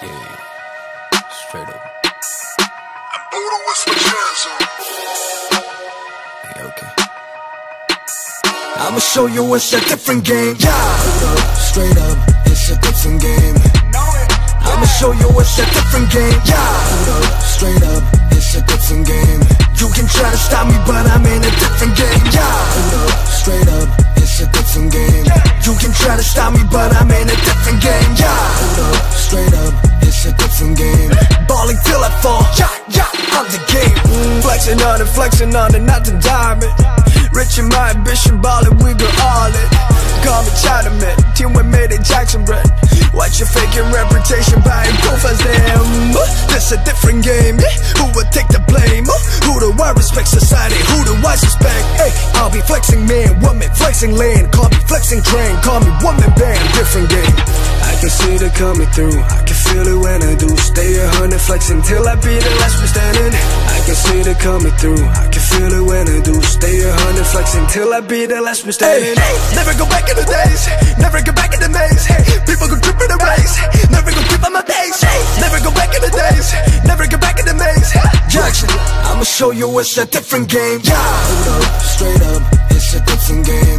Yeah, straight up. I'm Buddha with some jazz on. Hey, okay. I'ma show you it's a different game. Yeah, straight up, it's a different game. I'ma show you it's a different game. Yeah, straight up, it's a different game. You can try to stop me, but I'm in a different game. Yeah, straight up, it's a different game. You can try to stop me, but I'm in a different game. Yeah, straight up, it's a different game. Balling till I fall. Yeah, I'm the game. Flexing on it, not the diamond. Rich in my ambition, ballin', we go all in. Call me Chinaman, team with made it Jackson bread. Watch your faking reputation, buying proof as them. This a different game, yeah? Who would take the blame? Who do I respect society? Who do I suspect? Hey, I'll be flexing man, woman, flexing land. Call me flexing train, call me woman band. Different game. I can see it coming through, I can feel it when I do. Stay 100 flexing till I be the last one standing. I can see it coming through, I can feel it when I do. Stay 100 flexing till I be the last one standing. Never go back in the days, never go back in the maze. People go trip in the race, never go creep on my days. Never go back in the days, never go back in the maze. Jackson, I'ma show you it's a different game. Yeah, straight up, it's a different game.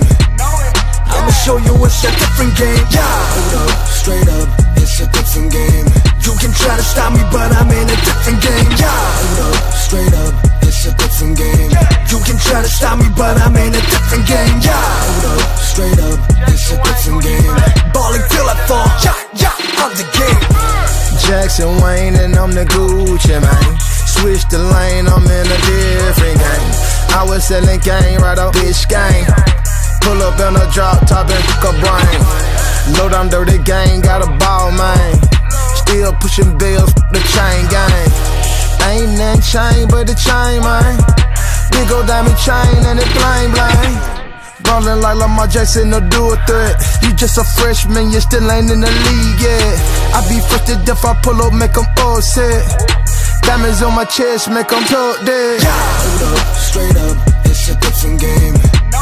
I'ma show you it's a different game. Yeah, straight up, it's a different game. You can try to stop me, but I'm in a different game. Yeah, straight up, it's a different game. You can try to stop me, but I'm in a different game. Yeah, straight up, it's a different game. Balling till I fall. Yeah, I'm the game. Jackson Wayne and I'm the Gucci man. Switch the lane, I'm in a different game. I was selling game right up bitch game. Pull up in a drop top and cook a brain. Low down dirty gang, got a ball man. Still pushing bills, the chain gang. Ain't nothing chain but the chain man. Big old diamond chain and it bling bling. Ballin' like Lamar Jackson, no do a threat. You just a freshman, you still ain't in the league yet. I be fresh to death, I pull up, make them upset. Diamonds on my chest, make them talk dead. Yeah, straight up, it's a different game.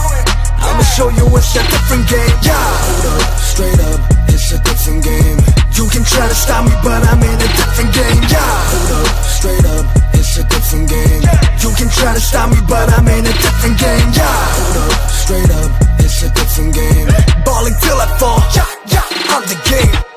I'ma show you it's a different game. Yeah, straight up, it's a different game. You can try to stop me, but I'm in a different game. Yeah, straight up, it's a different game. You can try to stop me, but I'm in a different game. Yeah, straight up, it's a different game. Balling till I fall. Yeah, I'm the game.